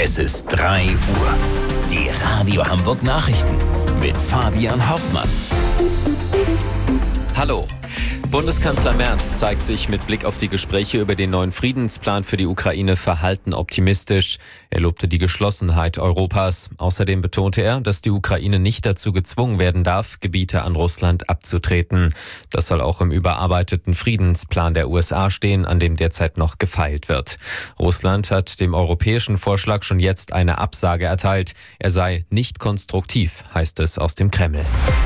Es ist 3 Uhr. Die Radio Hamburg Nachrichten mit Fabian Hoffmann. Hallo. Bundeskanzler Merz zeigt sich mit Blick auf die Gespräche über den neuen Friedensplan für die Ukraine verhalten optimistisch. Er lobte die Geschlossenheit Europas. Außerdem betonte er, dass die Ukraine nicht dazu gezwungen werden darf, Gebiete an Russland abzutreten. Das soll auch im überarbeiteten Friedensplan der USA stehen, an dem derzeit noch gefeilt wird. Russland hat dem europäischen Vorschlag schon jetzt eine Absage erteilt. Er sei nicht konstruktiv, heißt es aus dem Kreml.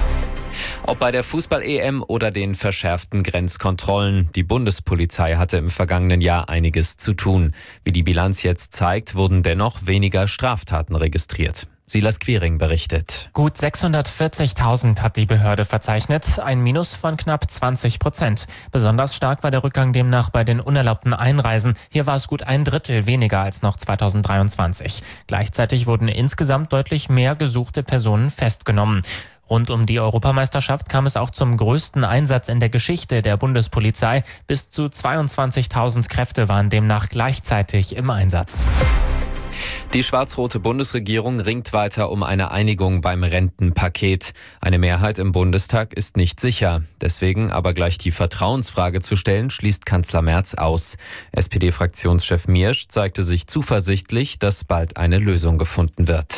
Ob bei der Fußball-EM oder den verschärften Grenzkontrollen, die Bundespolizei hatte im vergangenen Jahr einiges zu tun. Wie die Bilanz jetzt zeigt, wurden dennoch weniger Straftaten registriert. Silas Quiring berichtet. Gut 640.000 hat die Behörde verzeichnet, ein Minus von knapp 20%. Besonders stark war der Rückgang demnach bei den unerlaubten Einreisen. Hier war es gut 1/3 weniger als noch 2023. Gleichzeitig wurden insgesamt deutlich mehr gesuchte Personen festgenommen. Rund um die Europameisterschaft kam es auch zum größten Einsatz in der Geschichte der Bundespolizei. Bis zu 22.000 Kräfte waren demnach gleichzeitig im Einsatz. Die schwarz-rote Bundesregierung ringt weiter um eine Einigung beim Rentenpaket. Eine Mehrheit im Bundestag ist nicht sicher. Deswegen aber gleich die Vertrauensfrage zu stellen, schließt Kanzler Merz aus. SPD-Fraktionschef Miersch zeigte sich zuversichtlich, dass bald eine Lösung gefunden wird.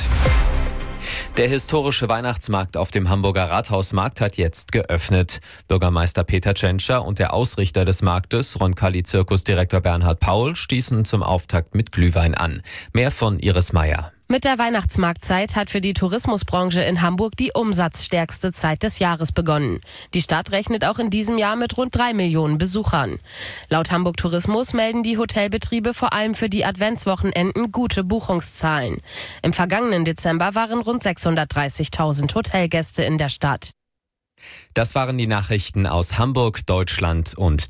Der historische Weihnachtsmarkt auf dem Hamburger Rathausmarkt hat jetzt geöffnet. Bürgermeister Peter Tschentscher und der Ausrichter des Marktes, Roncalli-Zirkusdirektor Bernhard Paul, stießen zum Auftakt mit Glühwein an. Mehr von Iris Meyer. Mit der Weihnachtsmarktzeit hat für die Tourismusbranche in Hamburg die umsatzstärkste Zeit des Jahres begonnen. Die Stadt rechnet auch in diesem Jahr mit rund 3 Millionen Besuchern. Laut Hamburg Tourismus melden die Hotelbetriebe vor allem für die Adventswochenenden gute Buchungszahlen. Im vergangenen Dezember waren rund 630.000 Hotelgäste in der Stadt. Das waren die Nachrichten aus Hamburg, Deutschland und